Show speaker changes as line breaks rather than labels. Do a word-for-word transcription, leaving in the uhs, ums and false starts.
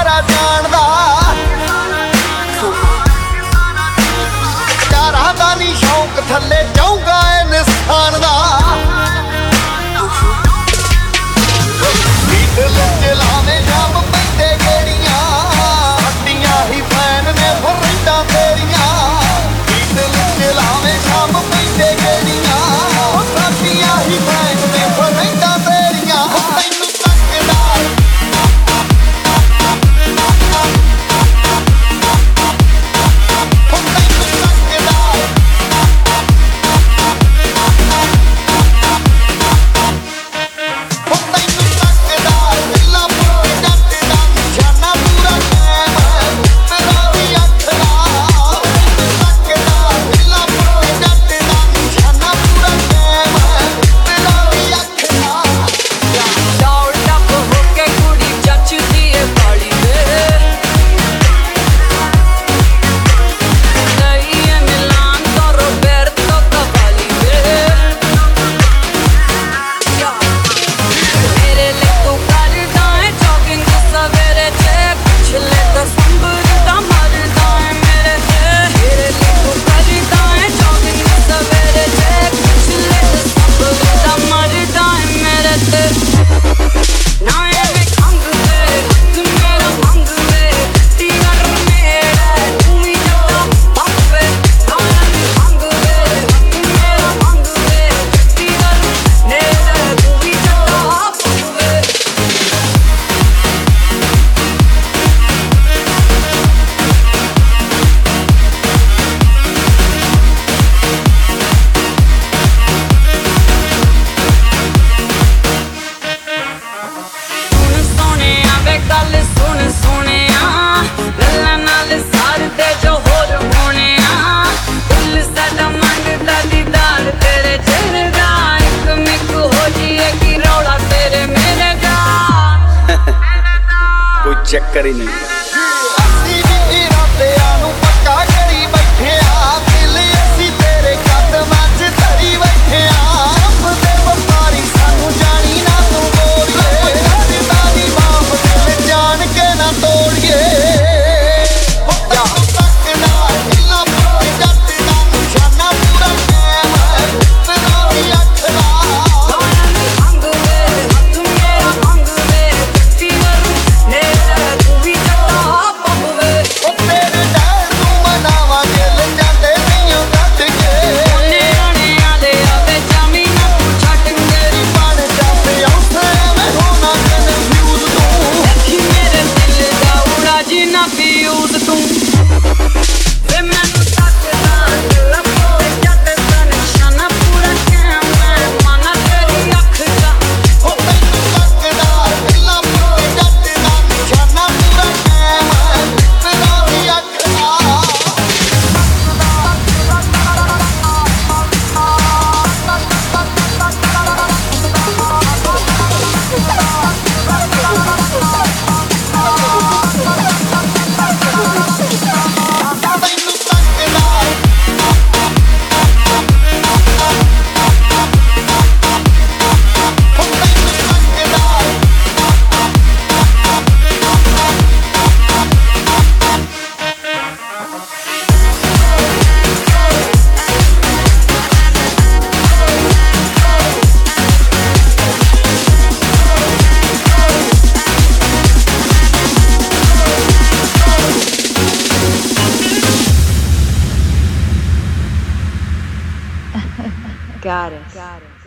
ਸਾਰਾ ਜਾਣਦਾ ਯਾਰਾਂ ਦਾ ਨੀ ਸ਼ੌਂਕ ਥੱਲੇ ਜਾਊਗਾ ਐ ਨਿਸਤਾਨ ਦਾ ਦਿਲ ਚ ਲਾਵੇਂ ਜਾਮ ਪੈਂਦੇ ਗੇੜੀਆਂ ਹੱਡੀਆਂ ਹੀ ਫੈਨ ਨੇ ਫਰੈਂਡਾਂ ਤੇਰੀਆਂ ਦਿਲ ਚ ਲਾਵੇਂ ਜਾਮ ਪੈਂਦੇ ਗੇੜੀਆਂ ਹੱਡੀਆਂ ਹੀ ਫੈਨ ਨੇ ਫਰੈਂਡਾਂ ਤੇਰੀਆਂ ਤੈਨੂੰ ਤੱਕਦਾ
ਚੱਕਰ ਹੀ ਨਹੀਂ
ਅਸੀਂ ਵੀ ਇਰਾਦਿਆਂ ਨੂੰ ਪੱਕਾ ਕਰੀ ਬੈਠੇ ਆ ਦਿਲ ਅਸੀਂ ਤੇਰੇ ਕਦਮਾਂ 'ਚ ਧਰੀ ਬੈਠੇ ਆ ਰੱਬ ਦੇ ਵਪਾਰੀ ਸਾਨੂੰ ਜਾਣੀ ਨਾ ਤੂੰ ਬੋਲੀਏ ਰੱਬਦਾ ਦੀ ਮਾਫ ਦਿਲ ਜਾਣ ਕੇ ਨਾ ਤੋੜੀਏ ਤੈਨੂੰ ਤੱਕਦਾ ਹਿੱਲਾ ਪੂਰੀ ਜੱਟ ਦਾ ਨਿਸ਼ਾਨਾ ਪੂਰਾ ਕਾਇਮ ਹੈ ਤੇਰਾ ਵੀ ਅੱਖ ਦਾ
Got it. Got it.